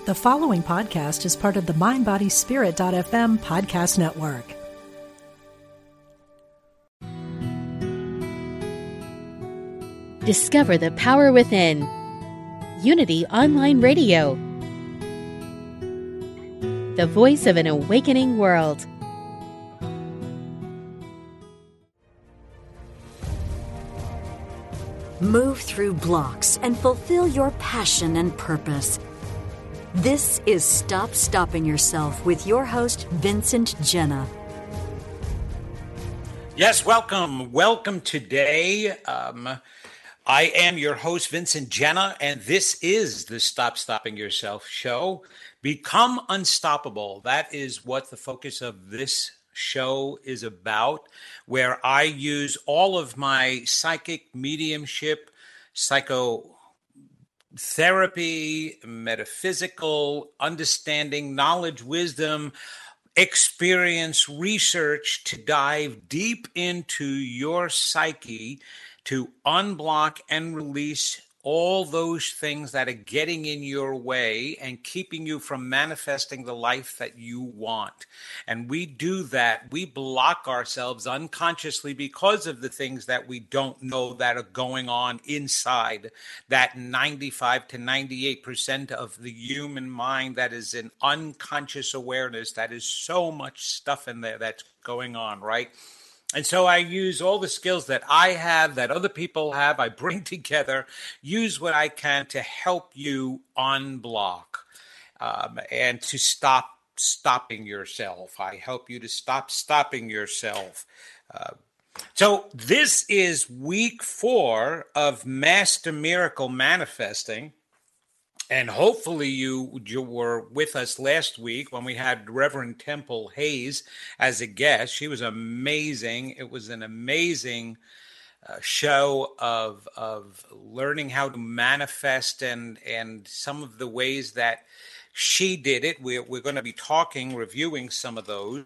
The following podcast is part of the MindBodySpirit.fm podcast network. Discover the power within. Unity Online Radio. The voice of an awakening world. Move through blocks and fulfill your passion and purpose. This is Stop Stopping Yourself with your host, Vincent Genna. Yes, welcome. Welcome today. I am your host, Vincent Genna, and this is the Stop Stopping Yourself show. Become unstoppable. That is what the focus of this show is about, where I use all of my psychic mediumship, psychotherapy, metaphysical understanding, knowledge, wisdom, experience, research to dive deep into your psyche to unblock and release all those things that are getting in your way and keeping you from manifesting the life that you want. And we do that. We block ourselves unconsciously because of the things that we don't know that are going on inside that 95 to 98% of the human mind that is in unconscious awareness. That is so much stuff in there that's going on, right? And so I use all the skills that I have, that other people have, I bring together, use what I can to help you unblock and to stop stopping yourself. I help you to stop stopping yourself. So this is week 4 of Master Miracle Manifesting. And hopefully you were with us last week when we had Reverend Temple Hayes as a guest. She was amazing. It was an amazing show of learning how to manifest and some of the ways that she did it. We're going to be reviewing some of those.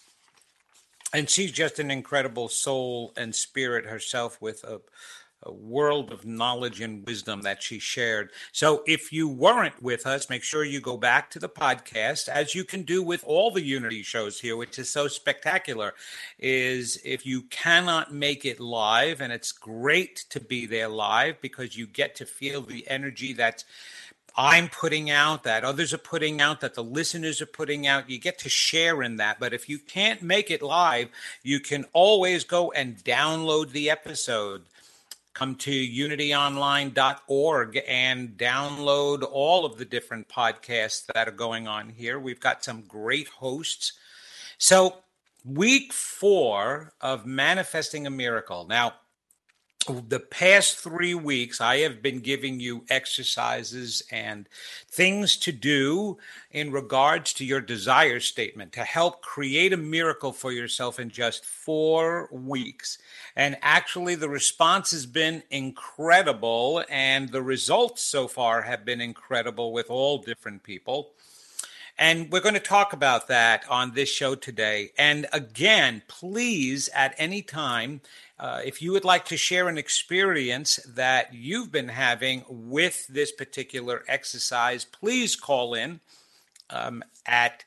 And she's just an incredible soul and spirit herself with a world of knowledge and wisdom that she shared. So if you weren't with us, make sure you go back to the podcast, as you can do with all the Unity shows here, which is so spectacular, is if you cannot make it live, and it's great to be there live because you get to feel the energy that I'm putting out, that others are putting out, that the listeners are putting out. You get to share in that. But if you can't make it live, you can always go and download the episode. Come to unityonline.org and download all of the different podcasts that are going on here. We've got some great hosts. So week 4 of Manifesting a Miracle. Now, the past 3 weeks, I have been giving you exercises and things to do in regards to your desire statement to help create a miracle for yourself in just 4 weeks. And actually, the response has been incredible, and the results so far have been incredible with all different people. And we're going to talk about that on this show today. And again, please, at any time, if you would like to share an experience that you've been having with this particular exercise, please call in at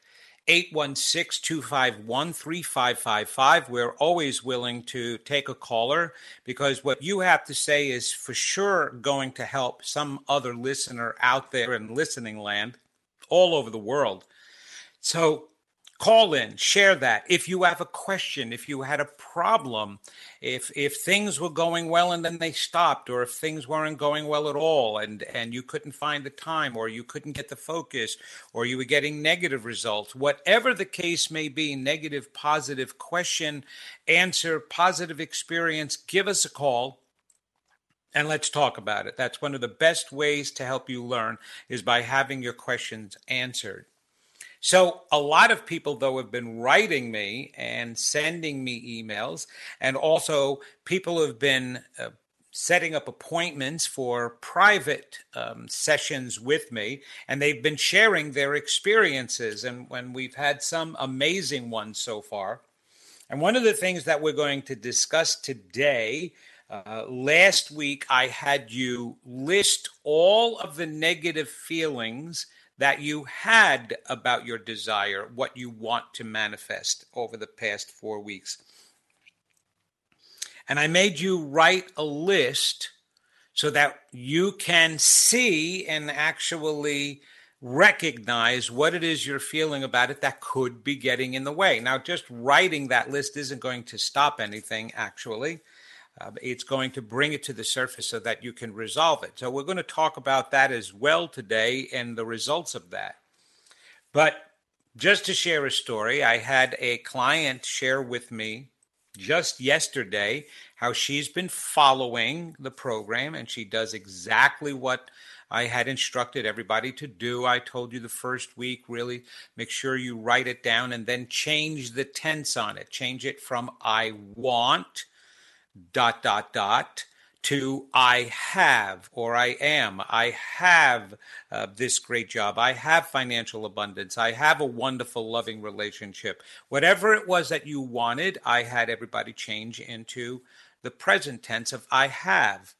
816-251-3555. We're always willing to take a caller because what you have to say is for sure going to help some other listener out there in listening land all over the world. So call in, share that. If you have a question, if you had a problem, if things were going well and then they stopped, or if things weren't going well at all and you couldn't find the time, or you couldn't get the focus, or you were getting negative results, whatever the case may be, negative, positive, question, answer, positive experience, give us a call. And let's talk about it. That's one of the best ways to help you learn is by having your questions answered. So a lot of people, though, have been writing me and sending me emails, and also people have been setting up appointments for private sessions with me, and they've been sharing their experiences, and when we've had some amazing ones so far. And one of the things that we're going to discuss today, last week I had you list all of the negative feelings that you had about your desire, what you want to manifest over the past 4 weeks. And I made you write a list so that you can see and actually recognize what it is you're feeling about it that could be getting in the way. Now, just writing that list isn't going to stop anything, actually. It's going to bring it to the surface so that you can resolve it. So we're going to talk about that as well today and the results of that. But just to share a story, I had a client share with me just yesterday how she's been following the program, and she does exactly what I had instructed everybody to do. I told you the first week, really make sure you write it down and then change the tense on it. Change it from I want ... to I have, or I am. I have this great job. I have financial abundance. I have a wonderful, loving relationship. Whatever it was that you wanted, I had everybody change into the present tense of I have.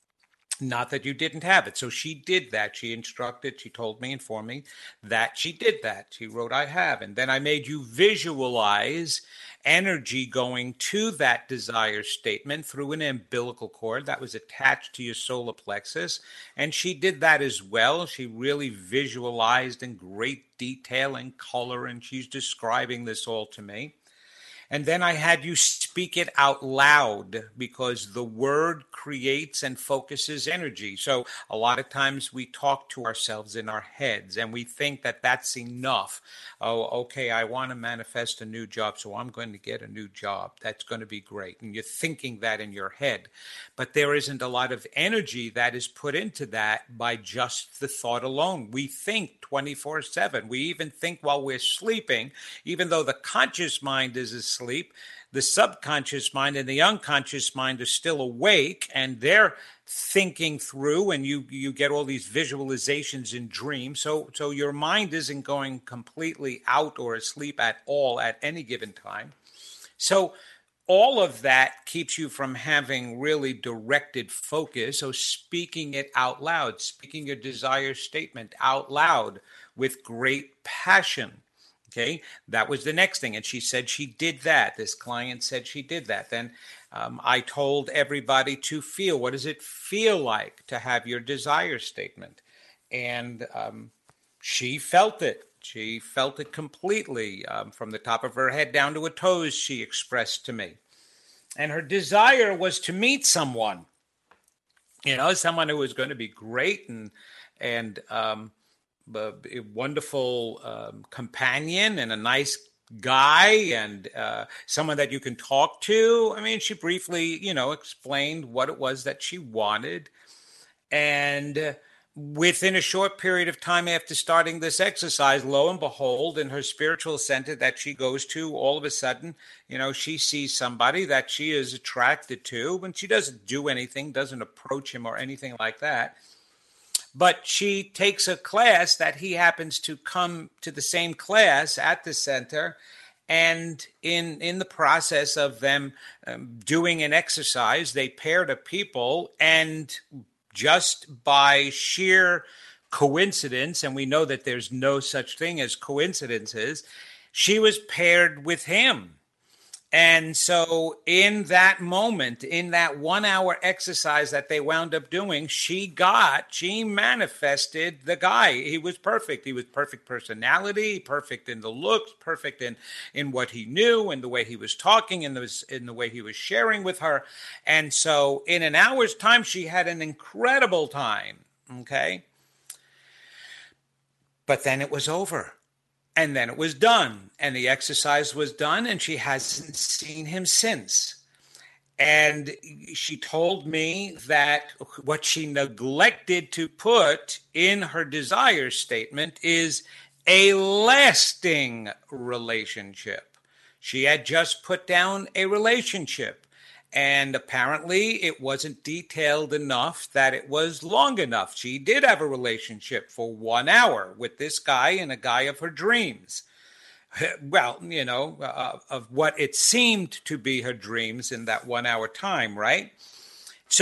Not that you didn't have it. So she did that. She instructed, she told me, informed me that she did that. She wrote, I have. And then I made you visualize energy going to that desire statement through an umbilical cord that was attached to your solar plexus. And she did that as well. She really visualized in great detail and color, and she's describing this all to me. And then I had you speak it out loud, because the word creates and focuses energy. So a lot of times we talk to ourselves in our heads and we think that that's enough. Oh, okay, I want to manifest a new job, so I'm going to get a new job. That's going to be great. And you're thinking that in your head. But there isn't a lot of energy that is put into that by just the thought alone. We think 24/7. We even think while we're sleeping, even though the conscious mind is asleep. The subconscious mind and the unconscious mind are still awake, and they're thinking through, and you get all these visualizations in dreams. So your mind isn't going completely out or asleep at all at any given time. So all of that keeps you from having really directed focus. So speaking it out loud, speaking your desire statement out loud with great passion. Okay, that was the next thing. And she said she did that. This client said she did that. Then I told everybody to feel. What does it feel like to have your desire statement? And she felt it. She felt it completely from the top of her head down to her toes, she expressed to me. And her desire was to meet someone, someone who was going to be great and a wonderful companion and a nice guy and someone that you can talk to. I mean, she briefly, explained what it was that she wanted. And within a short period of time after starting this exercise, lo and behold, in her spiritual center that she goes to, all of a sudden, she sees somebody that she is attracted to, and she doesn't do anything, doesn't approach him or anything like that. But she takes a class that he happens to come to the same class at the center. And in the process of them doing an exercise, they paired up people, and just by sheer coincidence, and we know that there's no such thing as coincidences, she was paired with him. And so in that moment, in that 1 hour exercise that they wound up doing, she manifested the guy. He was perfect. He was perfect personality, perfect in the looks, perfect in what he knew, and the way he was talking, and in the way he was sharing with her. And so in an hour's time, she had an incredible time. Okay. But then it was over. And then it was done, and the exercise was done, and she hasn't seen him since. And she told me that what she neglected to put in her desire statement is a lasting relationship. She had just put down a relationship. And apparently it wasn't detailed enough that it was long enough. She did have a relationship for 1 hour with this guy and a guy of her dreams. Well, of what it seemed to be her dreams in that 1 hour time, right? So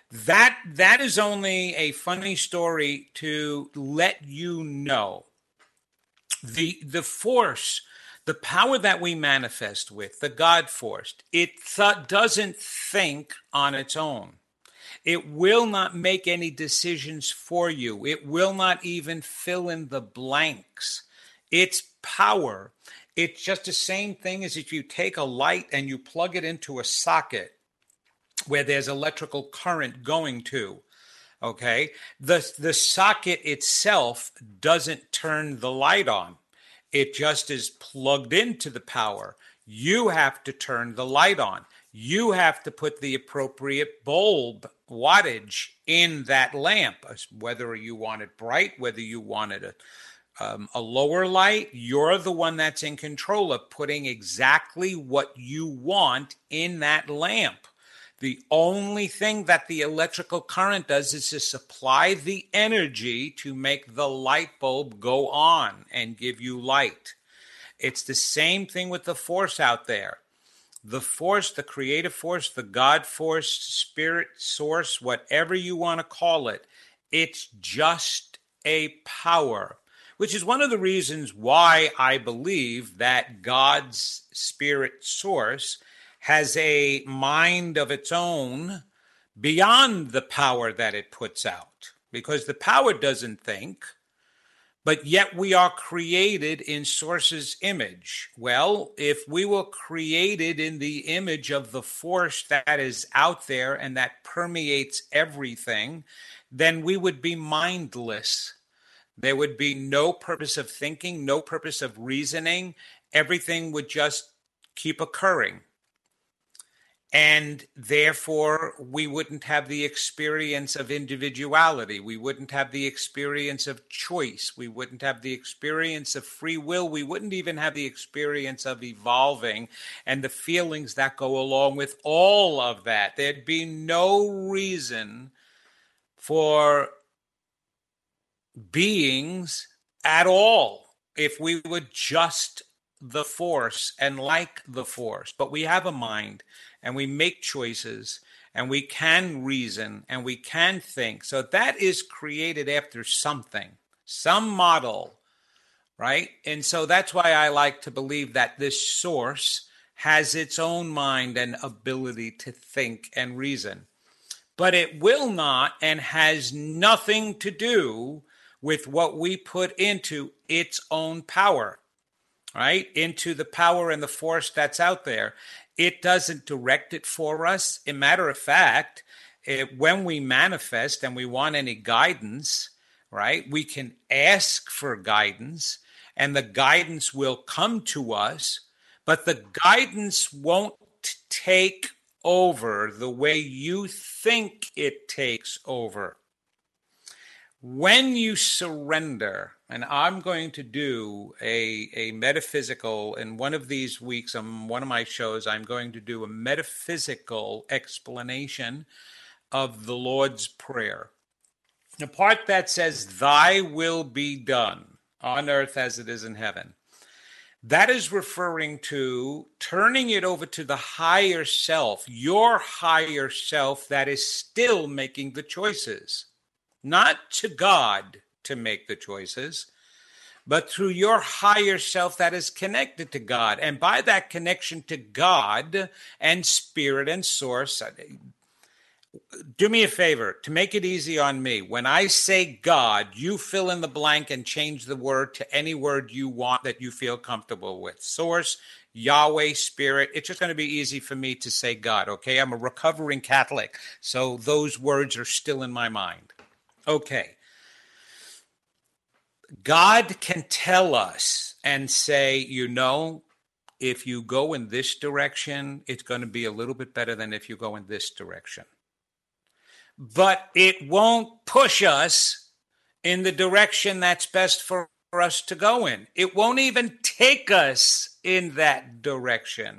That is only a funny story to let you know the force, the power that we manifest with, the God force. It doesn't think on its own. It will not make any decisions for you. It will not even fill in the blanks. Its power, it's just the same thing as if you take a light and you plug it into a socket where there's electrical current going to. Okay, the socket itself doesn't turn the light on. It just is plugged into the power. You have to turn the light on. You have to put the appropriate bulb wattage in that lamp, whether you want it bright, whether you want it a lower light. You're the one that's in control of putting exactly what you want in that lamp. The only thing that the electrical current does is to supply the energy to make the light bulb go on and give you light. It's the same thing with the force out there. The force, the creative force, the God force, spirit source, whatever you want to call it, it's just a power, which is one of the reasons why I believe that God's spirit source has a mind of its own beyond the power that it puts out, because the power doesn't think, but yet we are created in Source's image. Well, if we were created in the image of the force that is out there and that permeates everything, then we would be mindless. There would be no purpose of thinking, no purpose of reasoning. Everything would just keep occurring. And therefore, we wouldn't have the experience of individuality. We wouldn't have the experience of choice. We wouldn't have the experience of free will. We wouldn't even have the experience of evolving and the feelings that go along with all of that. There'd be no reason for beings at all if we were just the force and like the force. But we have a mind, and we make choices, and we can reason, and we can think. So that is created after something, some model, right? And so that's why I like to believe that this source has its own mind and ability to think and reason. But it will not and has nothing to do with what we put into its own power, right? Into the power and the force that's out there. It doesn't direct it for us. As a matter of fact, when we manifest and we want any guidance, right, we can ask for guidance and the guidance will come to us, but the guidance won't take over the way you think it takes over. When you surrender, and I'm going to do a metaphysical, in one of these weeks on one of my shows, I'm going to do a metaphysical explanation of the Lord's Prayer. The part that says, "Thy will be done on earth as it is in heaven." That is referring to turning it over to the higher self, your higher self that is still making the choices. Not to God to make the choices, but through your higher self that is connected to God. And by that connection to God and spirit and source, do me a favor to make it easy on me. When I say God, you fill in the blank and change the word to any word you want that you feel comfortable with. Source, Yahweh, spirit. It's just going to be easy for me to say God, okay? I'm a recovering Catholic, so those words are still in my mind. Okay. God can tell us and say, you know, if you go in this direction, it's going to be a little bit better than if you go in this direction. But it won't push us in the direction that's best for us to go in. It won't even take us in that direction.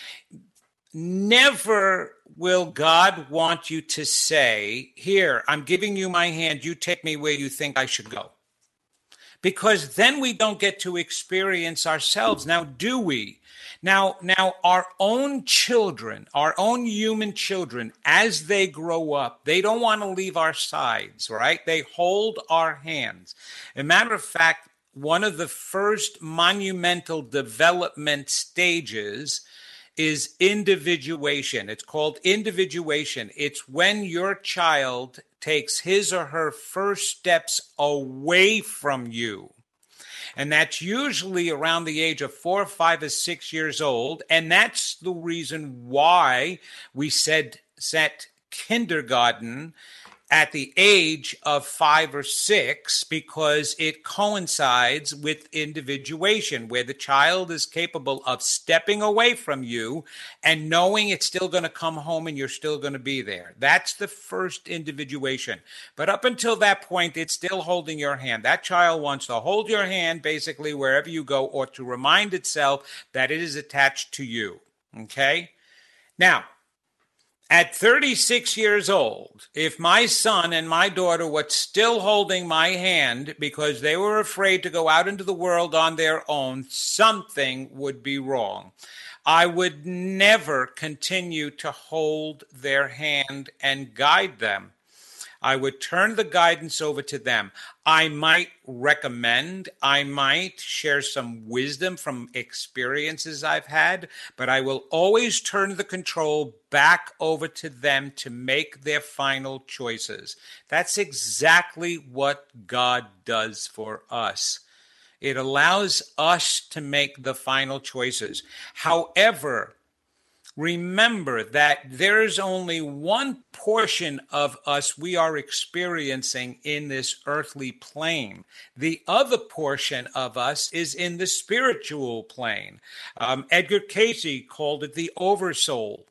Never will God want you to say, here, I'm giving you my hand, you take me where you think I should go. because then we don't get to experience ourselves. Now, do we? Now, our own children, our own human children, as they grow up, they don't want to leave our sides, right? They hold our hands. As a matter of fact, one of the first monumental development stages is individuation. It's called individuation. It's when your child takes his or her first steps away from you. And that's usually around the age of 4, 5, or 6 years old. And that's the reason why we set kindergarten at the age of 5 or 6, because it coincides with individuation, where the child is capable of stepping away from you and knowing it's still going to come home and you're still going to be there. That's the first individuation. But up until that point, it's still holding your hand. That child wants to hold your hand basically wherever you go, or to remind itself that it is attached to you. Okay? Now, at 36 years old, if my son and my daughter were still holding my hand because they were afraid to go out into the world on their own, something would be wrong. I would never continue to hold their hand and guide them. I would turn the guidance over to them. I might recommend, I might share some wisdom from experiences I've had, but I will always turn the control back over to them to make their final choices. That's exactly what God does for us. It allows us to make the final choices. However, remember that there's only one portion of us we are experiencing in this earthly plane. The other portion of us is in the spiritual plane. Edgar Cayce called it the oversoul,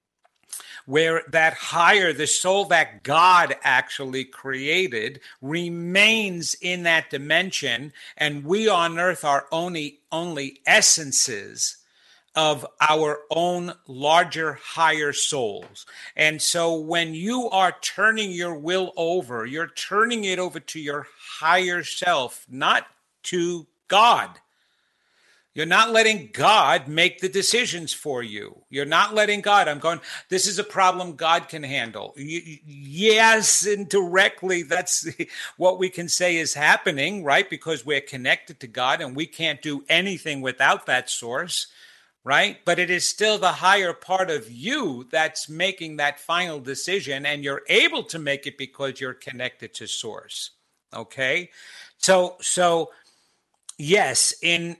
where that higher, the soul that God actually created, remains in that dimension, and we on earth are only essences of our own larger, higher souls. And so when you are turning your will over, you're turning it over to your higher self, not to God. You're not letting God make the decisions for you. You're not letting God. This is a problem God can handle. Yes, indirectly, that's what we can say is happening, right? Because we're connected to God and we can't do anything without that source. Right? But it is still the higher part of you that's making that final decision, and you're able to make it because you're connected to source. Okay? So yes, in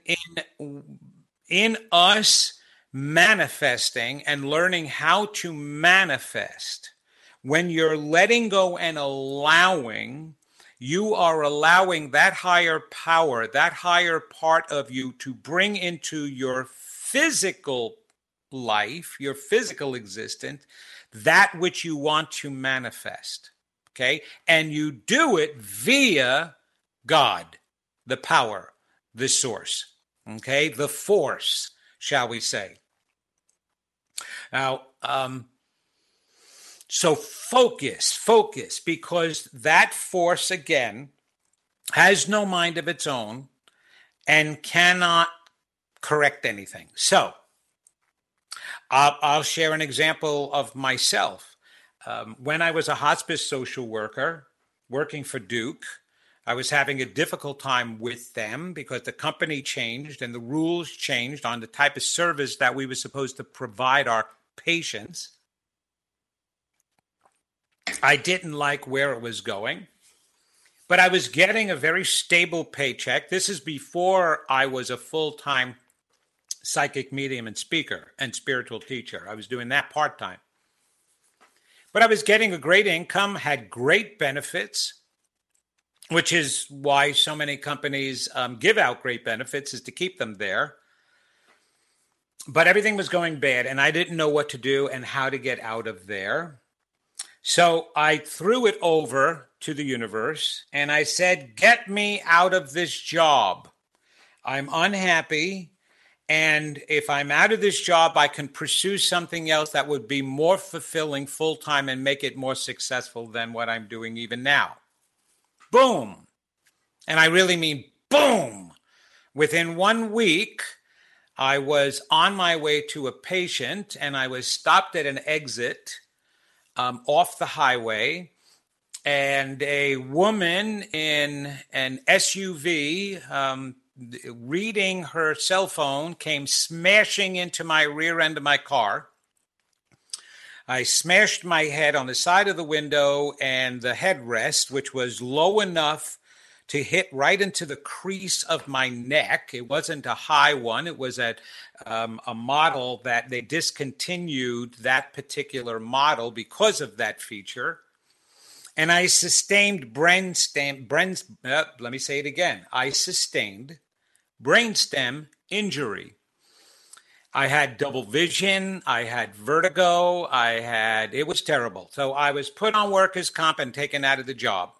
us manifesting and learning how to manifest, when you're letting go and allowing, you are allowing that higher power, that higher part of you to bring into your physical life, your physical existence, that which you want to manifest. Okay? And you do it via God, the power, the source. Okay? The force, shall we say. Now, so focus, because that force, again, has no mind of its own and cannot correct anything. So I'll share an example of myself. When I was a hospice social worker working for Duke, I was having a difficult time with them because the company changed and the rules changed on the type of service that we were supposed to provide our patients. I didn't like where it was going, but I was getting a very stable paycheck. This is before I was a full-time psychic medium and speaker and spiritual teacher. I was doing that part-time. But I was getting a great income, had great benefits, which is why so many companies give out great benefits, is to keep them there. But everything was going bad, and I didn't know what to do and how to get out of there. So I threw it over to the universe, and I said, get me out of this job. I'm unhappy. And if I'm out of this job, I can pursue something else that would be more fulfilling full-time and make it more successful than what I'm doing even now. Boom. And I really mean boom. Within 1 week, I was on my way to a patient and I was stopped at an exit off the highway. And a woman in an SUV reading her cell phone came smashing into my rear end of my car. I smashed my head on the side of the window and the headrest, which was low enough to hit right into the crease of my neck. It wasn't a high one. It was at a model that they discontinued that particular model because of that feature. And I sustained let me say it again. I sustained brainstem injury. I had double vision. I had vertigo. It was terrible. So I was put on workers' comp and taken out of the job.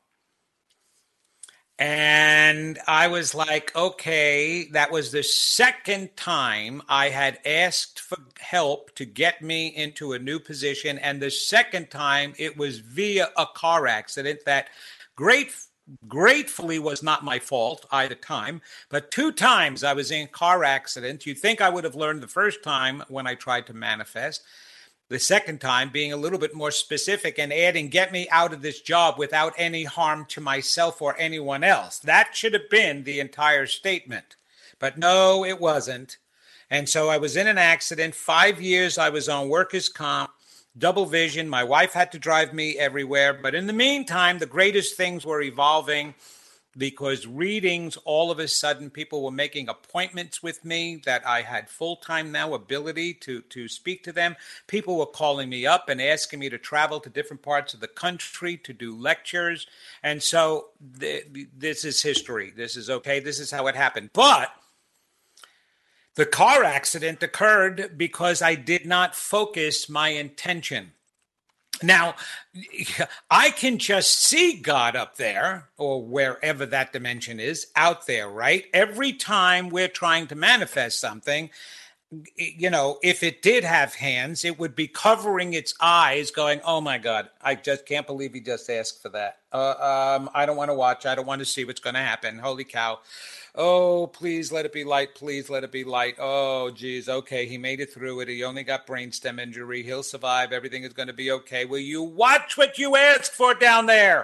And I was like, okay, that was the second time I had asked for help to get me into a new position. And the second time it was via a car accident that gratefully was not my fault either time. But 2 times I was in car accidents. You'd think I would have learned the first time when I tried to manifest. The second time being a little bit more specific and adding, get me out of this job without any harm to myself or anyone else. That should have been the entire statement. But no, it wasn't. And so I was in an accident. 5 years I was on workers' comp, double vision. My wife had to drive me everywhere. But in the meantime, the greatest things were evolving, because readings, all of a sudden, people were making appointments with me that I had full-time now ability to speak to them. People were calling me up and asking me to travel to different parts of the country to do lectures. And so this is history. This is okay. This is how it happened. But the car accident occurred because I did not focus my intention. Now, I can just see God up there, or wherever that dimension is, out there, right? Every time we're trying to manifest something, if it did have hands, it would be covering its eyes going, oh my God, I just can't believe he just asked for that. I don't want to watch. I don't want to see what's going to happen. Holy cow. Oh, please let it be light. Please let it be light. Oh, geez. Okay, he made it through it. He only got brainstem injury. He'll survive. Everything is going to be okay. Will you watch what you asked for down there?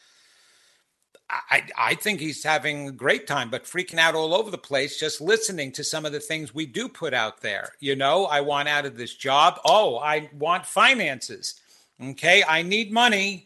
I think he's having a great time, but freaking out all over the place just listening to some of the things we do put out there. I want out of this job. Oh, I want finances. Okay, I need money.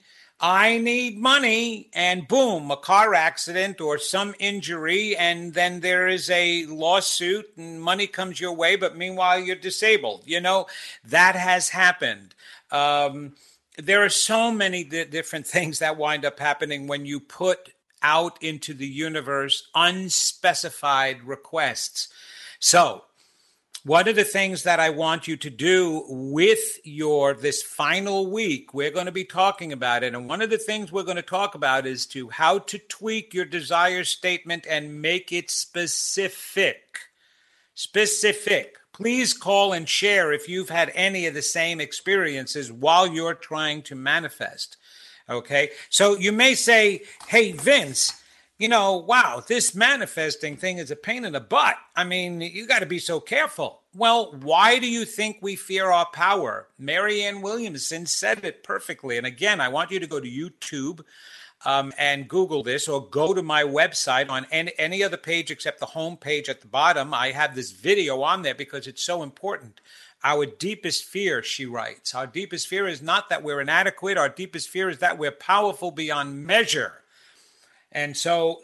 And boom, a car accident or some injury, and then there is a lawsuit and money comes your way, but meanwhile you're disabled. That has happened. There are so many different things that wind up happening when you put out into the universe unspecified requests. So, one of the things that I want you to do with this final week, we're going to be talking about it. And one of the things we're going to talk about is how to tweak your desire statement and make it specific. Specific. Please call and share if you've had any of the same experiences while you're trying to manifest. Okay. So you may say, hey, Vince, wow, this manifesting thing is a pain in the butt. I mean, you got to be so careful. Well, why do you think we fear our power? Marianne Williamson said it perfectly. And again, I want you to go to YouTube and Google this, or go to my website on any other page except the home page at the bottom. I have this video on there because it's so important. Our deepest fear, she writes, our deepest fear is not that we're inadequate. Our deepest fear is that we're powerful beyond measure. And so,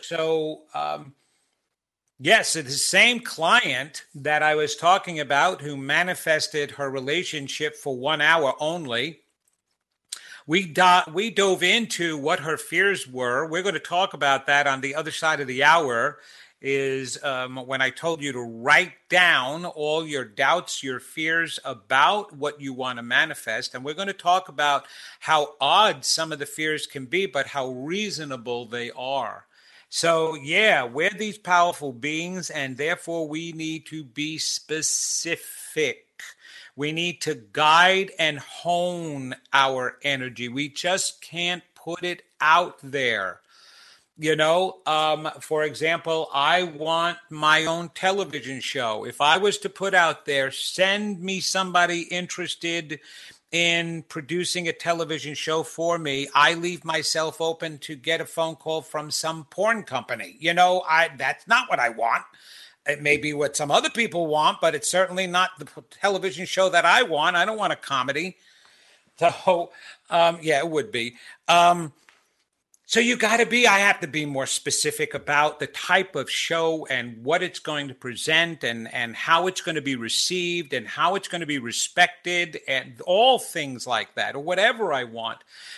yes, it's the same client that I was talking about who manifested her relationship for 1 hour only. We dove into what her fears were. We're going to talk about that on the other side of the hour, is when I told you to write down all your doubts, your fears about what you want to manifest. And we're going to talk about how odd some of the fears can be, but how reasonable they are. So, yeah, we're these powerful beings, and therefore we need to be specific. We need to guide and hone our energy. We just can't put it out there. For example, I want my own television show. If I was to put out there, send me somebody interested in producing a television show for me, I leave myself open to get a phone call from some porn company. That's not what I want. It may be what some other people want, but it's certainly not the television show that I want. I don't want a comedy. So, it would be. So I have to be more specific about the type of show and what it's going to present and how it's going to be received and how it's going to be respected and all things like that, or whatever I want.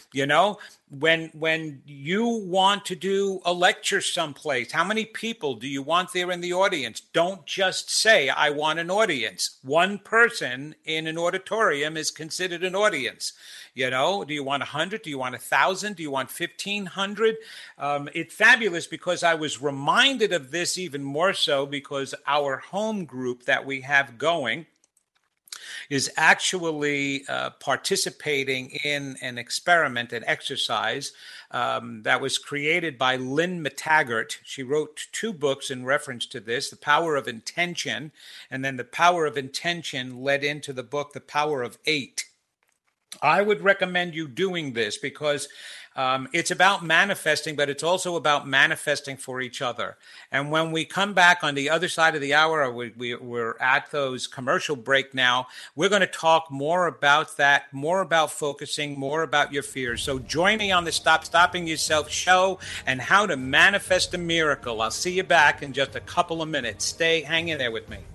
When you want to do a lecture someplace, how many people do you want there in the audience? Don't just say, I want an audience. One person in an auditorium is considered an audience. Do you want 100? Do you want 1,000? Do you want 1,500? It's fabulous because I was reminded of this even more so because our home group that we have going is actually participating in an experiment, an exercise that was created by Lynn McTaggart. She wrote 2 books in reference to this, The Power of Intention, and then The Power of Intention led into the book, The Power of 8. I would recommend you doing this because it's about manifesting, but it's also about manifesting for each other. And when we come back on the other side of the hour, we're at those commercial break now, we're going to talk more about that, more about focusing, more about your fears. So join me on the Stop Stopping Yourself show and how to manifest a miracle. I'll see you back in just a couple of minutes. Hang in there with me.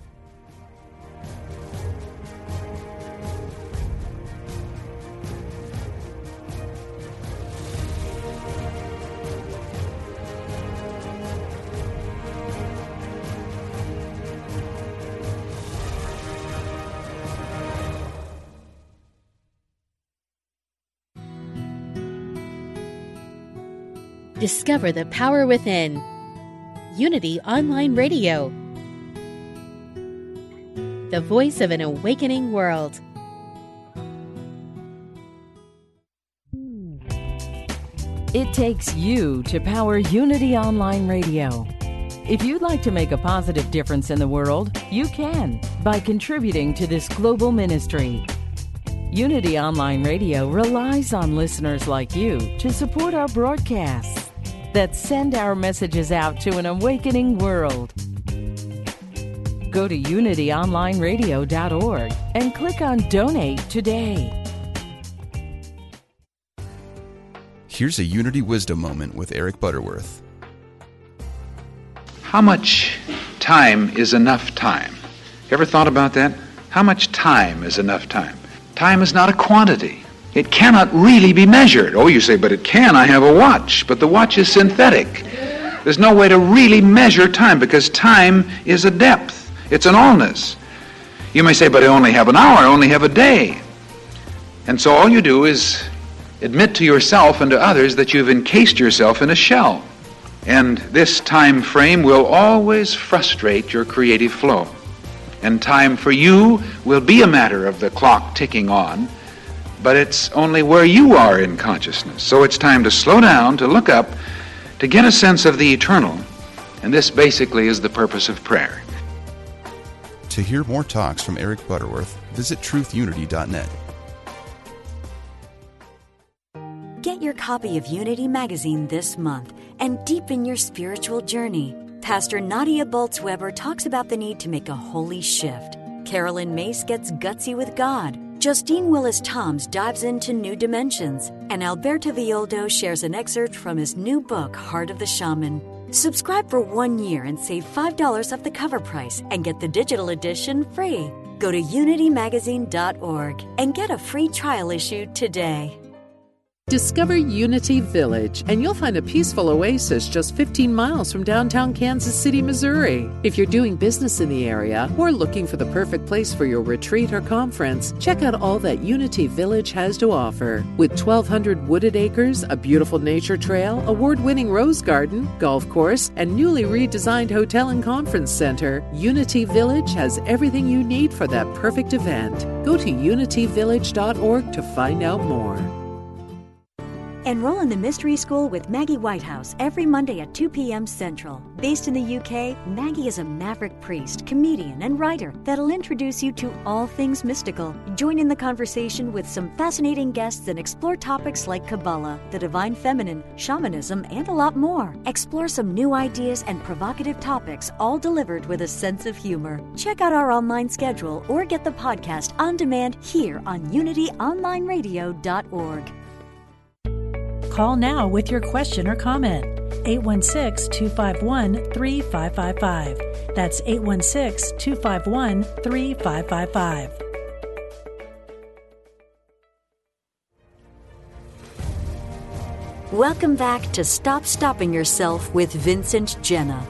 Discover the power within. Unity Online Radio. The voice of an awakening world. It takes you to power Unity Online Radio. If you'd like to make a positive difference in the world, you can by contributing to this global ministry. Unity Online Radio relies on listeners like you to support our broadcasts that send our messages out to an awakening world. Go to unityonlineradio.org and click on Donate today. Here's a Unity Wisdom Moment with Eric Butterworth. How much time is enough time? You ever thought about that? How much time is enough time? Time is not a quantity. It cannot really be measured. Oh, you say, but it can. I have a watch. But the watch is synthetic. There's no way to really measure time because time is a depth. It's an allness. You may say, but I only have an hour. I only have a day. And so all you do is admit to yourself and to others that you've encased yourself in a shell. And this time frame will always frustrate your creative flow. And time for you will be a matter of the clock ticking on, but it's only where you are in consciousness. So it's time to slow down, to look up, to get a sense of the eternal. And this basically is the purpose of prayer. To hear more talks from Eric Butterworth, visit truthunity.net. Get your copy of Unity Magazine this month and deepen your spiritual journey. Pastor Nadia Boltz-Weber talks about the need to make a holy shift. Carolyn Mace gets gutsy with God. Justine Willis-Toms dives into new dimensions. And Alberto Villoldo shares an excerpt from his new book, Heart of the Shaman. Subscribe for 1 year and save $5 off the cover price and get the digital edition free. Go to unitymagazine.org and get a free trial issue today. Discover Unity Village, and you'll find a peaceful oasis just 15 miles from downtown Kansas City, Missouri. If you're doing business in the area or looking for the perfect place for your retreat or conference, check out all that Unity Village has to offer. With 1,200 wooded acres, a beautiful nature trail, award-winning rose garden, golf course, and newly redesigned hotel and conference center, Unity Village has everything you need for that perfect event. Go to unityvillage.org to find out more. Enroll in the Mystery School with Maggie Whitehouse every Monday at 2 p.m. Central. Based in the UK, Maggie is a maverick priest, comedian, and writer that'll introduce you to all things mystical. Join in the conversation with some fascinating guests and explore topics like Kabbalah, the divine feminine, shamanism, and a lot more. Explore some new ideas and provocative topics, all delivered with a sense of humor. Check out our online schedule or get the podcast on demand here on unityonlineradio.org. Call now with your question or comment. 816-251-3555. That's 816-251-3555. Welcome back to Stop Stopping Yourself with Vincent Genna.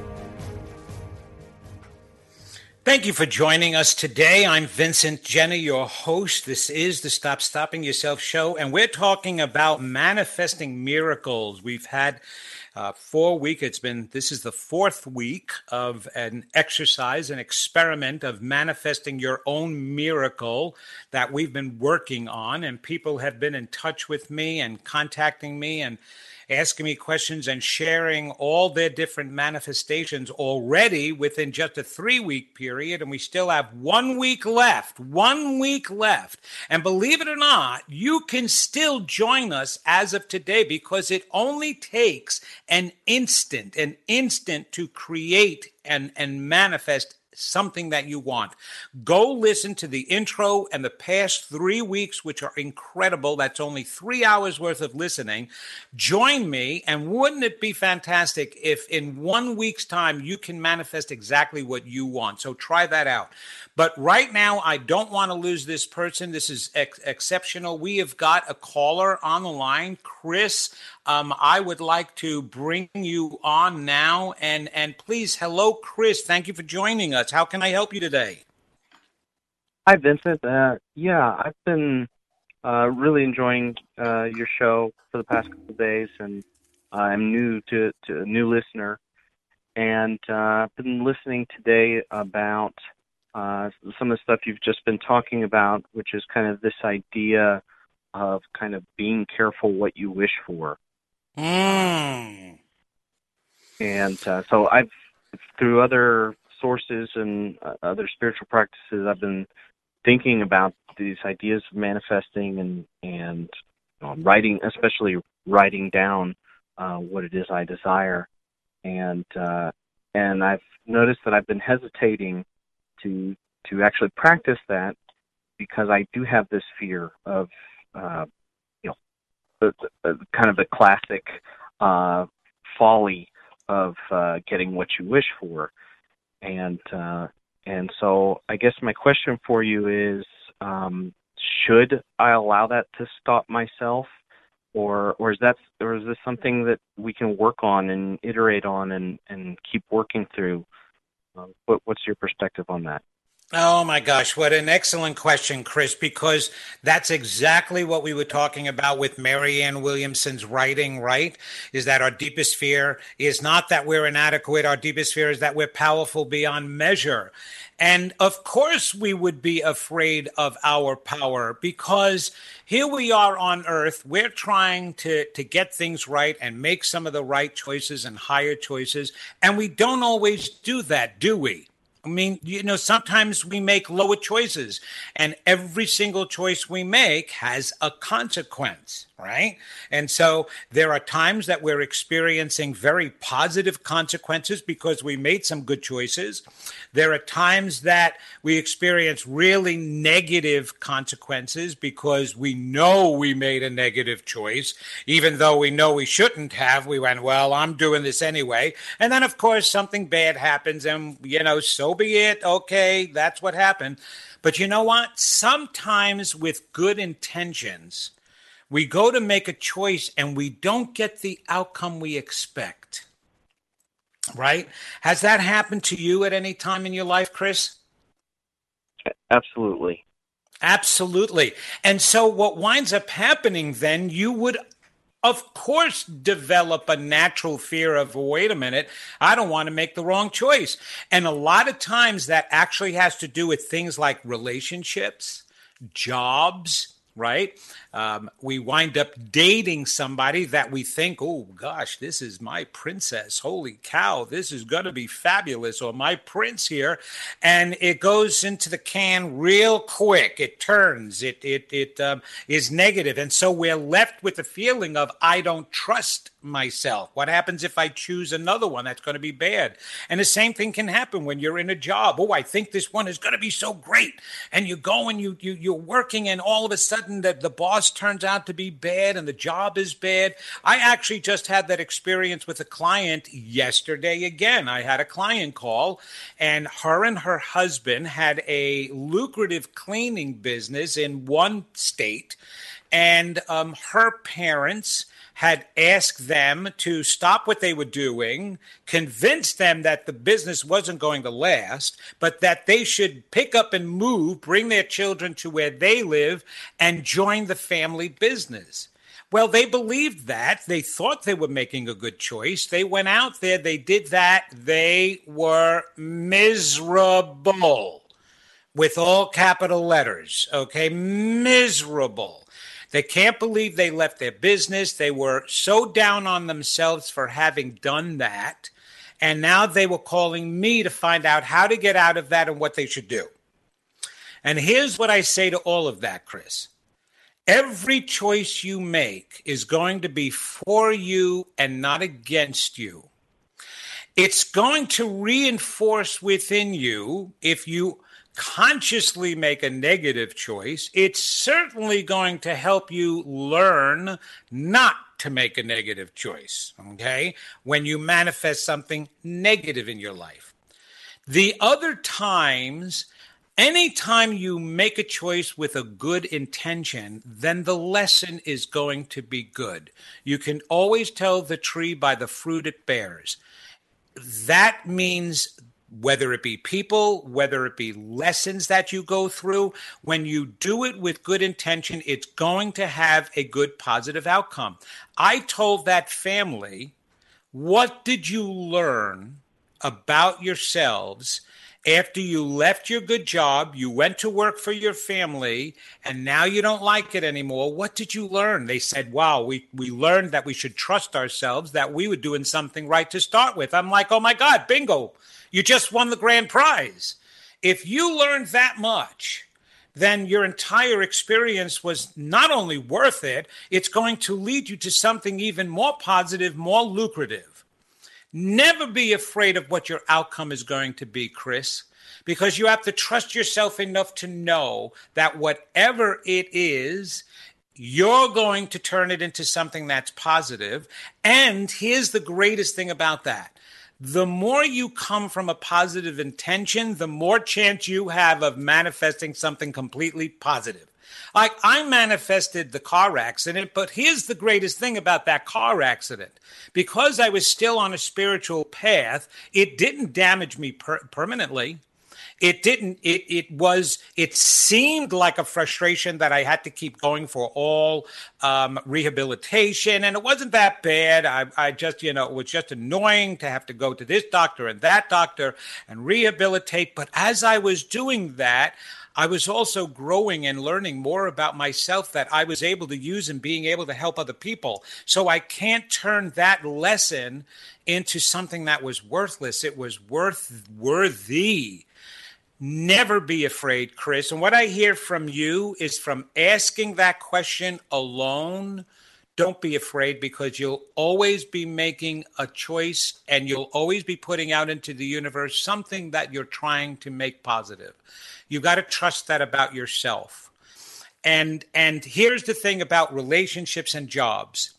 Thank you for joining us today. I'm Vincent Genna, your host. This is the Stop Stopping Yourself show, and we're talking about manifesting miracles. We've had 4 weeks. This is the 4th week of an exercise, an experiment of manifesting your own miracle that we've been working on, and people have been in touch with me and contacting me and asking me questions and sharing all their different manifestations already within just a 3-week period. And we still have 1 week left, 1 week left. And believe it or not, you can still join us as of today because it only takes an instant to create and manifest something that you want. Go listen to the intro and the past 3 weeks, which are incredible. That's only 3 hours worth of listening. Join me, and wouldn't it be fantastic if in 1 week's time you can manifest exactly what you want? So try that out. But right now, I don't want to lose this person. This is exceptional. We have got a caller on the line, Chris. I would like to bring you on now. And please, hello, Chris. Thank you for joining us. How can I help you today? Hi, Vincent. I've been really enjoying your show for the past couple of days, and I'm new to a new listener. And I've been listening today about some of the stuff you've just been talking about, which is kind of this idea of kind of being careful what you wish for. And so I've, through other sources and other spiritual practices, I've been thinking about these ideas of manifesting and writing, especially writing down what it is I desire. And I've noticed that I've been hesitating to actually practice that because I do have this fear of the kind of the classic folly of getting what you wish for, and so I guess my question for you is, should I allow that to stop myself, or is this something that we can work on and iterate on and keep working through? What's your perspective on that? Oh, my gosh. What an excellent question, Chris, because that's exactly what we were talking about with Marianne Williamson's writing, right? Is that our deepest fear is not that we're inadequate. Our deepest fear is that we're powerful beyond measure. And of course, we would be afraid of our power because here we are on earth. We're trying to get things right and make some of the right choices and higher choices. And we don't always do that, do we? I mean, sometimes we make lower choices, and every single choice we make has a consequence, right? And so there are times that we're experiencing very positive consequences because we made some good choices. There are times that we experience really negative consequences because we know we made a negative choice, even though we know we shouldn't have. We went, well, I'm doing this anyway. And then, of course, something bad happens and, so be it. Okay, that's what happened. But you know what? Sometimes with good intentions, we go to make a choice and we don't get the outcome we expect. Right? Has that happened to you at any time in your life, Chris? Absolutely. Absolutely. And so what winds up happening then, you would, of course, develop a natural fear of, wait a minute, I don't want to make the wrong choice. And a lot of times that actually has to do with things like relationships, jobs, right? We wind up dating somebody that we think, oh gosh, this is my princess. Holy cow, this is going to be fabulous. Or my prince here. And it goes into the can real quick. It turns, it is negative. And so we're left with the feeling of, I don't trust myself. What happens if I choose another one? That's going to be bad. And the same thing can happen when you're in a job. Oh, I think this one is going to be so great. And you go and you're working, and all of a sudden the boss turns out to be bad and the job is bad. I actually just had that experience with a client yesterday again. I had a client call, and her husband had a lucrative cleaning business in one state, and her parents had asked them to stop what they were doing, convinced them that the business wasn't going to last, but that they should pick up and move, bring their children to where they live, and join the family business. Well, they believed that. They thought they were making a good choice. They went out there. They did that. They were miserable, with all capital letters, okay? Miserable. They can't believe they left their business. They were so down on themselves for having done that. And now they were calling me to find out how to get out of that and what they should do. And here's what I say to all of that, Chris. Every choice you make is going to be for you and not against you. It's going to reinforce within you if you consciously make a negative choice. It's certainly going to help you learn not to make a negative choice, okay, when you manifest something negative in your life. The other times, anytime you make a choice with a good intention, then the lesson is going to be good. You can always tell the tree by the fruit it bears. That means whether it be people, whether it be lessons that you go through, when you do it with good intention, it's going to have a good positive outcome. I told that family, what did you learn about yourselves after you left your good job, you went to work for your family, and now you don't like it anymore? What did you learn? They said, wow, we learned that we should trust ourselves, that we were doing something right to start with. I'm like, oh my God, bingo. You just won the grand prize. If you learned that much, then your entire experience was not only worth it, it's going to lead you to something even more positive, more lucrative. Never be afraid of what your outcome is going to be, Chris, because you have to trust yourself enough to know that whatever it is, you're going to turn it into something that's positive. And here's the greatest thing about that. The more you come from a positive intention, the more chance you have of manifesting something completely positive. Like, I manifested the car accident, but here's the greatest thing about that car accident. Because I was still on a spiritual path, it didn't damage me permanently. It didn't. It seemed like a frustration that I had to keep going for all rehabilitation. And it wasn't that bad. I just, it was just annoying to have to go to this doctor and that doctor and rehabilitate. But as I was doing that, I was also growing and learning more about myself that I was able to use and being able to help other people. So I can't turn that lesson into something that was worthless. It was worthy. Never be afraid, Chris. And what I hear from you is, from asking that question alone, don't be afraid, because you'll always be making a choice and you'll always be putting out into the universe something that you're trying to make positive. You've got to trust that about yourself. And here's the thing about relationships and jobs.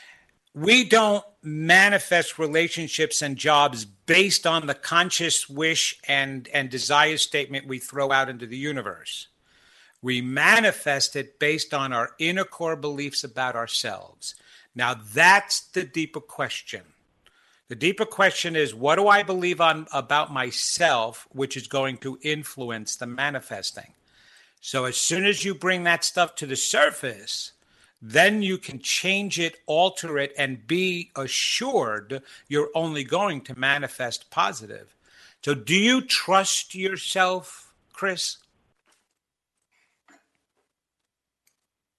We don't manifest relationships and jobs based on the conscious wish and desire statement we throw out into the universe. We manifest it based on our inner core beliefs about ourselves. Now, that's the deeper question. The deeper question is, what do I believe about myself, which is going to influence the manifesting? So as soon as you bring that stuff to the surface, then you can change it, alter it, and be assured you're only going to manifest positive. So do you trust yourself, Chris?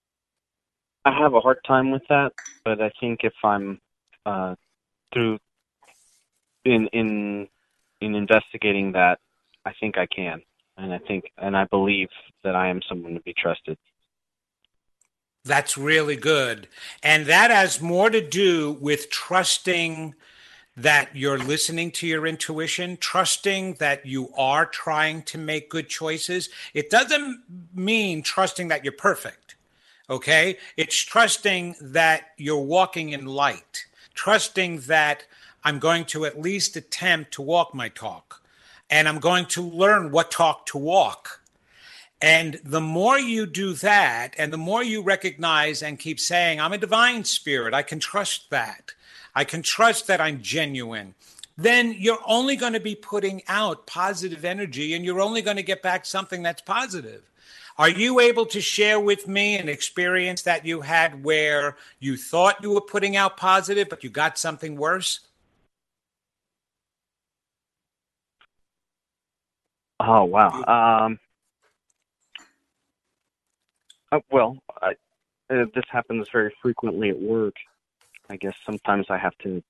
I have a hard time with that, but I think if I'm through in investigating that, I think I can, and I believe that I am someone to be trusted. That's really good. And that has more to do with trusting that you're listening to your intuition, trusting that you are trying to make good choices. It doesn't mean trusting that you're perfect, okay? It's trusting that you're walking in light, trusting that I'm going to at least attempt to walk my talk, and I'm going to learn what talk to walk. And the more you do that, and the more you recognize and keep saying, I'm a divine spirit, I can trust that. I can trust that I'm genuine. Then you're only going to be putting out positive energy, and you're only going to get back something that's positive. Are you able to share with me an experience that you had where you thought you were putting out positive, but you got something worse? Oh, wow. This happens very frequently at work. I guess sometimes I have to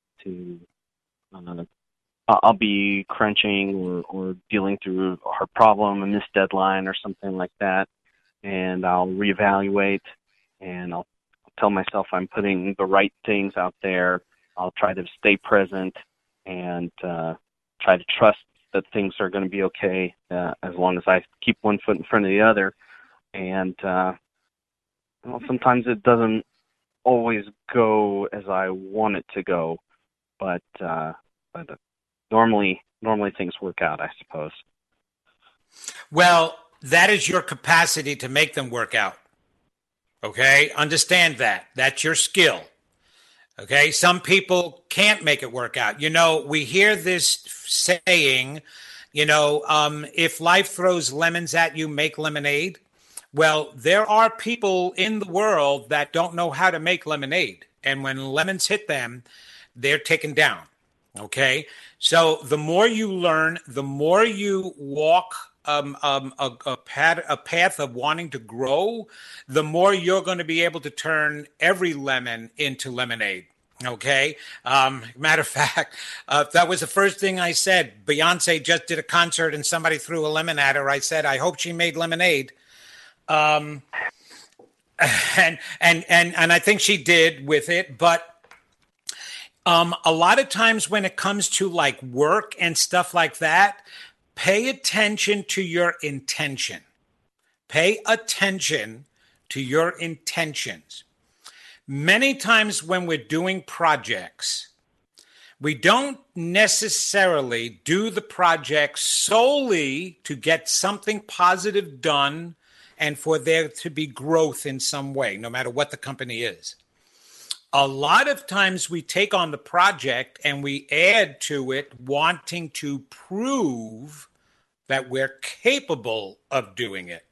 I'll be crunching or dealing through a hard problem, a missed deadline or something like that, and I'll reevaluate, and I'll tell myself I'm putting the right things out there. I'll try to stay present and try to trust that things are going to be okay as long as I keep one foot in front of the other. And sometimes it doesn't always go as I want it to go, but normally things work out, I suppose. Well, that is your capacity to make them work out. Okay? Understand that. That's your skill. Okay? Some people can't make it work out. You know, we hear this saying, if life throws lemons at you, make lemonade. Well, there are people in the world that don't know how to make lemonade. And when lemons hit them, they're taken down. Okay? So the more you learn, the more you walk a path of wanting to grow, the more you're going to be able to turn every lemon into lemonade. Okay. Matter of fact, that was the first thing I said. Beyonce just did a concert and somebody threw a lemon at her. I said, I hope she made lemonade. And I think she did with it, but a lot of times when it comes to like work and stuff like that, pay attention to your intention. Pay attention to your intentions. Many times when we're doing projects, we don't necessarily do the project solely to get something positive done and for there to be growth in some way, no matter what the company is. A lot of times we take on the project and we add to it wanting to prove that we're capable of doing it,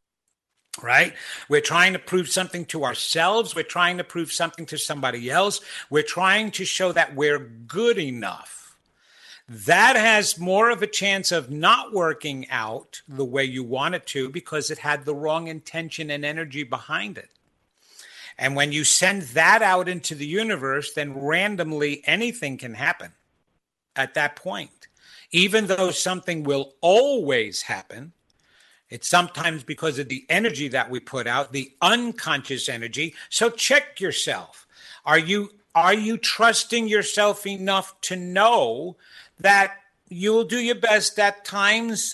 right? We're trying to prove something to ourselves. We're trying to prove something to somebody else. We're trying to show that we're good enough. That has more of a chance of not working out the way you want it to because it had the wrong intention and energy behind it. And when you send that out into the universe, then randomly anything can happen at that point. Even though something will always happen, it's sometimes because of the energy that we put out, the unconscious energy. So check yourself. Are you trusting yourself enough to know that you will do your best at times,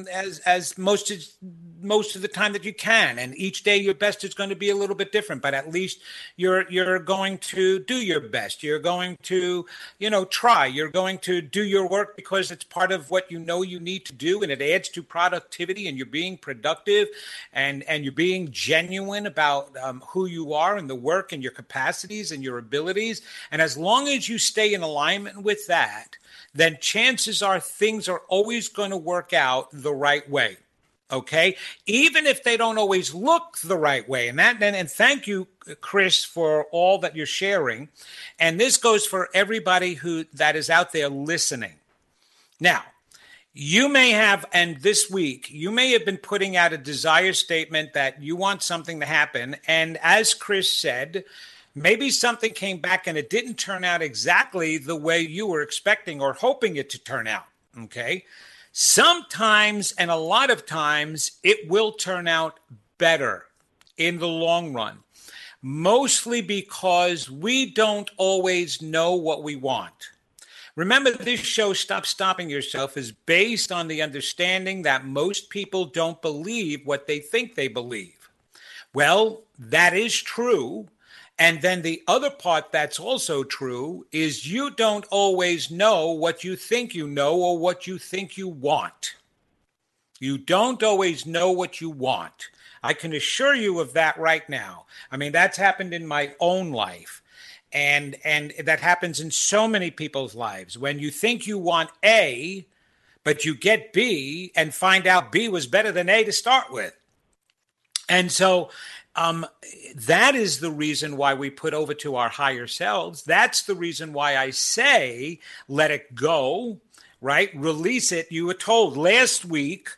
as most of the time that you can, and each day your best is going to be a little bit different, but at least you're going to do your best. You're going to, try. You're going to do your work because it's part of what you know you need to do, and it adds to productivity, and you're being productive, and you're being genuine about who you are and the work and your capacities and your abilities. And as long as you stay in alignment with that, then chances are things are always going to work out the right way. Okay, even if they don't always look the right way. And thank you, Chris, for all that you're sharing. And this goes for everybody that is out there listening. Now, You may have, and this week, you may have been putting out a desire statement that you want something to happen. And as Chris said, maybe something came back and it didn't turn out exactly the way you were expecting or hoping it to turn out. Okay. Sometimes, and a lot of times, it will turn out better in the long run, mostly because we don't always know what we want. Remember, this show, Stop Stopping Yourself, is based on the understanding that most people don't believe what they think they believe. Well, that is true. And then the other part that's also true is you don't always know what you think you know or what you think you want. You don't always know what you want. I can assure you of that right now. I mean, that's happened in my own life. And that happens in so many people's lives. When you think you want A, but you get B and find out B was better than A to start with. And so that is the reason why we put over to our higher selves. That's the reason why I say, let it go, right? Release it. You were told last week,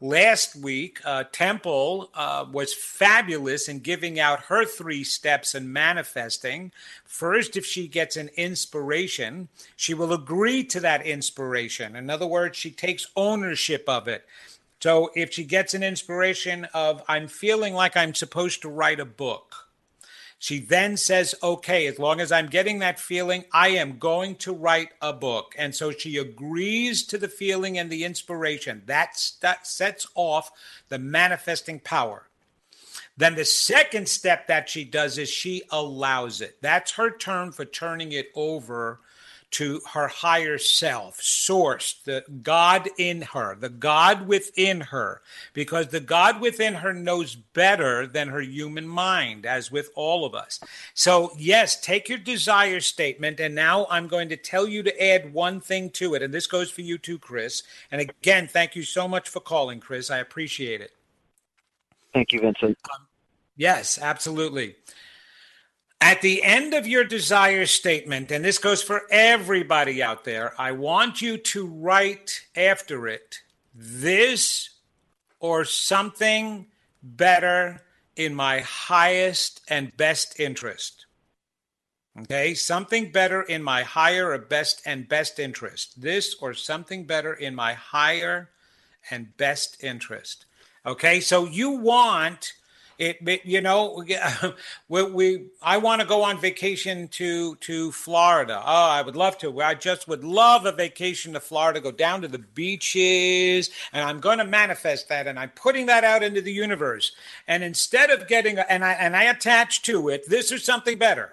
Temple was fabulous in giving out her 3 steps in manifesting. First, if she gets an inspiration, she will agree to that inspiration. In other words, she takes ownership of it. So if she gets an inspiration of, I'm feeling like I'm supposed to write a book, she then says, okay, as long as I'm getting that feeling, I am going to write a book. And so she agrees to the feeling and the inspiration. That sets off the manifesting power. Then the second step that she does is she allows it. That's her term for turning it over to her higher self, source, the God in her, the God within her, because the God within her knows better than her human mind, as with all of us. So yes, take your desire statement, and now I'm going to tell you to add one thing to it, and this goes for you too, Chris. And again, thank you so much for calling, Chris. I appreciate it. Thank you, Vincent. Yes, absolutely. At the end of your desire statement, and this goes for everybody out there, I want you to write after it, this or something better in my highest and best interest. Okay, something better in my higher or best and best interest. This or something better in my higher and best interest. Okay, so you want... I want to go on vacation to Florida. Oh, I would love to. I just would love a vacation to Florida, go down to the beaches, and I'm going to manifest that, and I'm putting that out into the universe. And instead of getting, and I attach to it, this or something better.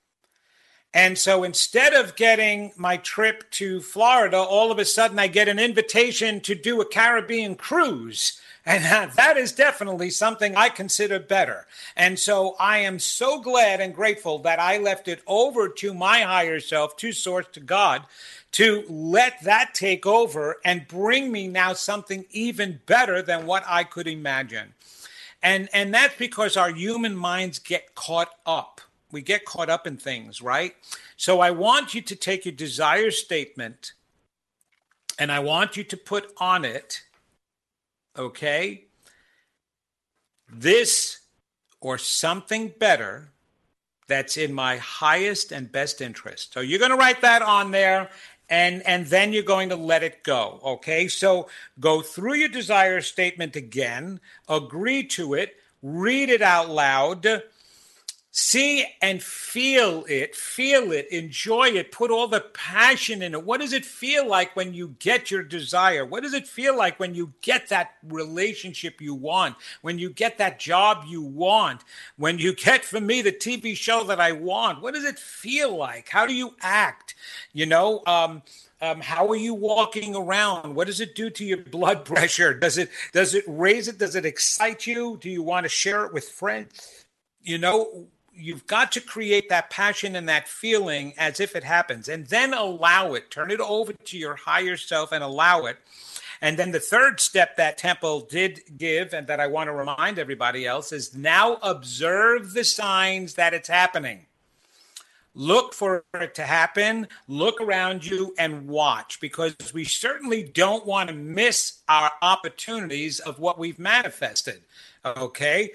And so instead of getting my trip to Florida, all of a sudden I get an invitation to do a Caribbean cruise. And that is definitely something I consider better. And so I am so glad and grateful that I left it over to my higher self, to Source, to God, to let that take over and bring me now something even better than what I could imagine. And that's because our human minds get caught up. We get caught up in things, right? So I want you to take your desire statement and I want you to put on it, okay, this or something better that's in my highest and best interest. So you're going to write that on there, and then you're going to let it go, okay? So go through your desire statement again, agree to it, read it out loud, see and feel it, enjoy it, put all the passion in it. What does it feel like when you get your desire? What does it feel like when you get that relationship you want, when you get that job you want, when you get, for me, the TV show that I want? What does it feel like? How do you act? How are you walking around? What does it do to your blood pressure? Does it raise it? Does it excite you? Do you want to share it with friends? You've got to create that passion and that feeling as if it happens, and then allow it. Turn it over to your higher self and allow it. And then the third step that Temple did give, and that I want to remind everybody else, is now observe the signs that it's happening. Look for it to happen. Look around you and watch, because we certainly don't want to miss our opportunities of what we've manifested. Okay,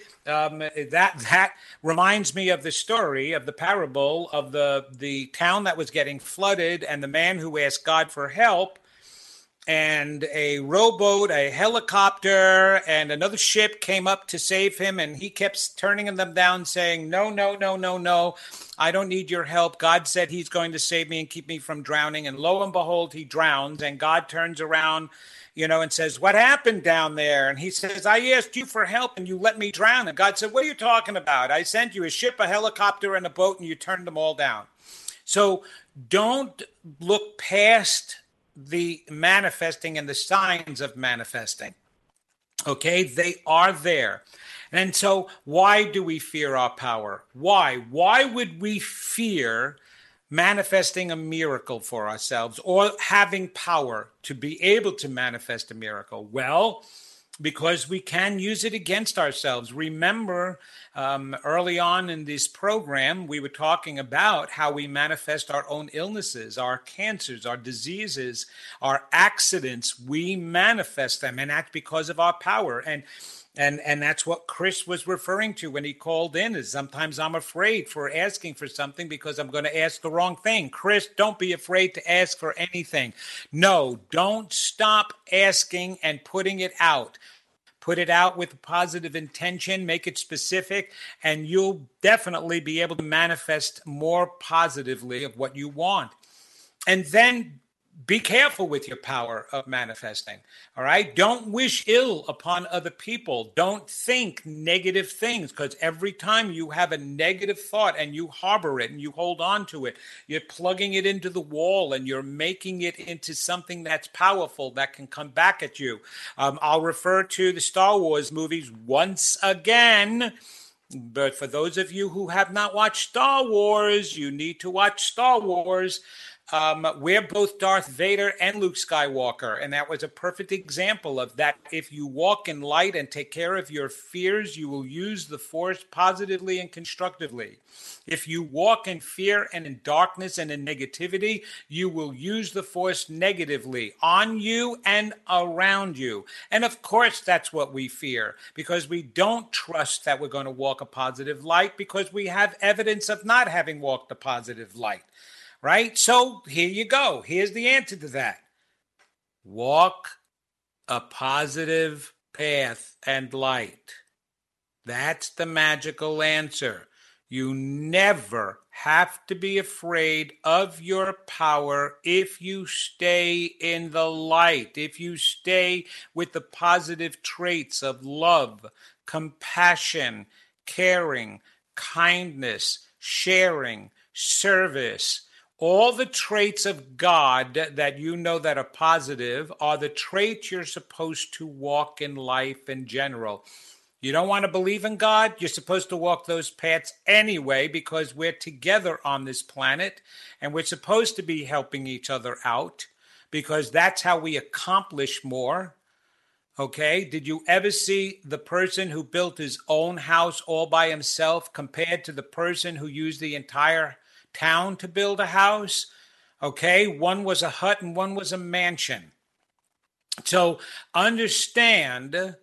that reminds me of the story of the parable of the town that was getting flooded, and the man who asked God for help. And a rowboat, a helicopter, and another ship came up to save him. And he kept turning them down, saying, no, no, no, no, no. I don't need your help. God said he's going to save me and keep me from drowning. And lo and behold, he drowns. And God turns around, and says, what happened down there? And he says, I asked you for help and you let me drown. And God said, what are you talking about? I sent you a ship, a helicopter, and a boat, and you turned them all down. So don't look past the manifesting and the signs of manifesting. Okay, they are there. And so why do we fear our power? Why? Why would we fear manifesting a miracle for ourselves or having power to be able to manifest a miracle? Well, because we can use it against ourselves. Remember, early on in this program, we were talking about how we manifest our own illnesses, our cancers, our diseases, our accidents. We manifest them, and that's because of our power. And that's what Chris was referring to when he called in, is sometimes I'm afraid for asking for something because I'm going to ask the wrong thing. Chris, don't be afraid to ask for anything. No, don't stop asking and putting it out. Put it out with a positive intention, make it specific, and you'll definitely be able to manifest more positively of what you want. And then be careful with your power of manifesting, all right? Don't wish ill upon other people. Don't think negative things, because every time you have a negative thought and you harbor it and you hold on to it, you're plugging it into the wall and you're making it into something that's powerful that can come back at you. I'll refer to the Star Wars movies once again. But for those of you who have not watched Star Wars, you need to watch Star Wars. We're both Darth Vader and Luke Skywalker, and that was a perfect example of that. If you walk in light and take care of your fears, you will use the Force positively and constructively. If you walk in fear and in darkness and in negativity, you will use the Force negatively on you and around you. And of course, that's what we fear, because we don't trust that we're going to walk a positive light, because we have evidence of not having walked a positive light. Right? So here you go. Here's the answer to that. Walk a positive path and light. That's the magical answer. You never have to be afraid of your power if you stay in the light, if you stay with the positive traits of love, compassion, caring, kindness, sharing, service. All the traits of God that you know that are positive are the traits you're supposed to walk in life in general. You don't want to believe in God? You're supposed to walk those paths anyway, because we're together on this planet and we're supposed to be helping each other out, because that's how we accomplish more. Okay? Did you ever see the person who built his own house all by himself compared to the person who used the entire town to build a house? Okay, one was a hut and one was a mansion. So understand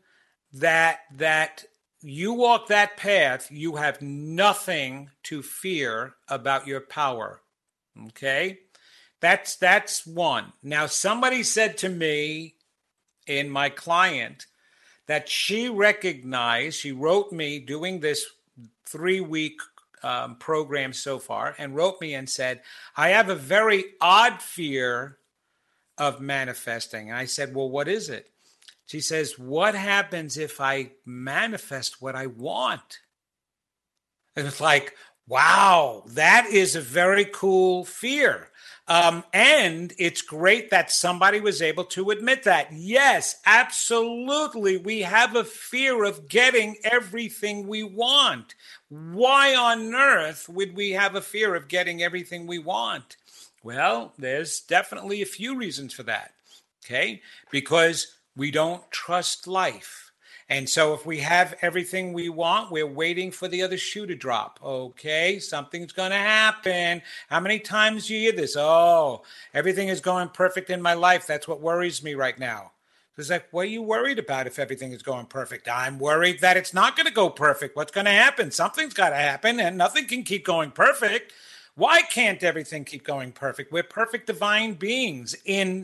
that you walk that path, you have nothing to fear about your power. Okay, that's one. Now, somebody said to me in my client that she recognized, she wrote me doing this 3-week program so far, and wrote me and said, I have a very odd fear of manifesting. And I said, well, what is it? She says, what happens if I manifest what I want? And it's like, wow, that is a very cool fear. And it's great that somebody was able to admit that. Yes, absolutely. We have a fear of getting everything we want. Why on earth would we have a fear of getting everything we want? Well, there's definitely a few reasons for that. Okay? Because we don't trust life. And so if we have everything we want, we're waiting for the other shoe to drop. Okay, something's going to happen. How many times do you hear this? Oh, everything is going perfect in my life. That's what worries me right now. It's like, what are you worried about if everything is going perfect? I'm worried that it's not going to go perfect. What's going to happen? Something's got to happen, and nothing can keep going perfect. Why can't everything keep going perfect? We're perfect divine beings in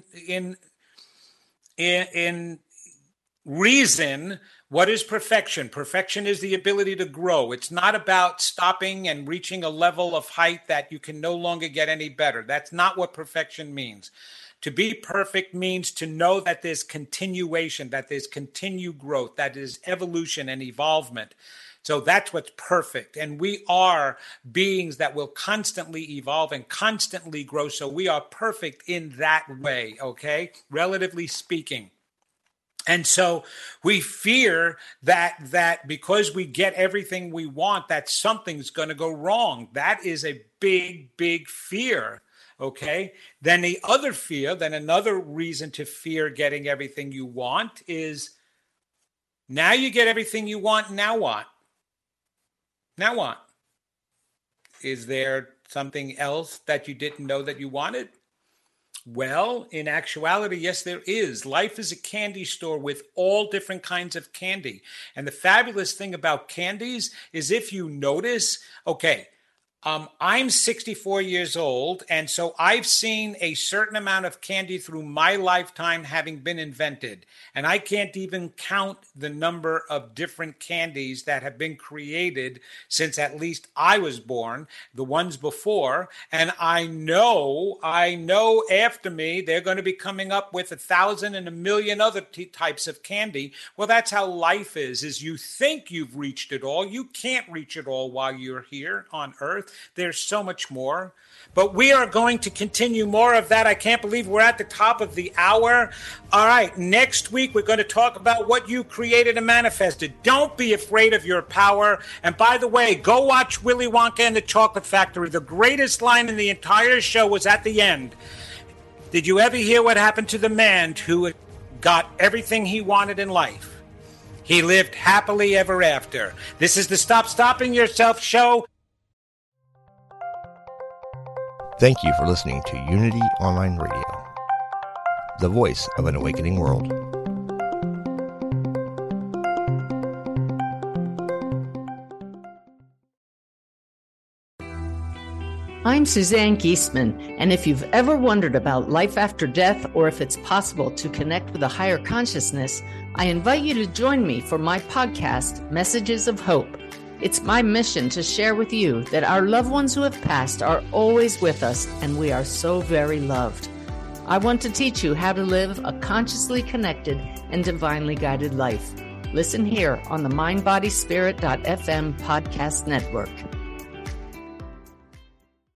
reason. What is perfection? Perfection is the ability to grow. It's not about stopping and reaching a level of height that you can no longer get any better. That's not what perfection means. To be perfect means to know that there's continuation, that there's continued growth, that is evolution and evolvement. So that's what's perfect. And we are beings that will constantly evolve and constantly grow. So we are perfect in that way, okay? Relatively speaking. And so we fear that because we get everything we want, that something's going to go wrong. That is a big, big fear, okay? Then the other fear, then another reason to fear getting everything you want is now you get everything you want, now what? Now what? Is there something else that you didn't know that you wanted? Well, in actuality, yes, there is. Life is a candy store with all different kinds of candy. And the fabulous thing about candies is if you notice, okay, I'm 64 years old, and so I've seen a certain amount of candy through my lifetime having been invented. And I can't even count the number of different candies that have been created since at least I was born, the ones before. And I know after me, they're going to be coming up with 1,000 and 1,000,000 other types of candy. Well, that's how life is you think you've reached it all. You can't reach it all while you're here on Earth. There's so much more. But we are going to continue more of that. I can't believe we're at the top of the hour. All right, next week we're going to talk about what you created and manifested. Don't be afraid of your power. And by the way, go watch Willy Wonka and the Chocolate Factory. The greatest line in the entire show was at the end. Did you ever hear what happened to the man who got everything he wanted in life? He lived happily ever after. This is the Stop Stopping Yourself show. Thank you for listening to Unity Online Radio, the voice of an awakening world. I'm Suzanne Geisman, and if you've ever wondered about life after death or if it's possible to connect with a higher consciousness, I invite you to join me for my podcast, Messages of Hope. It's my mission to share with you that our loved ones who have passed are always with us, and we are so very loved. I want to teach you how to live a consciously connected and divinely guided life. Listen here on the MindBodySpirit.fm podcast network.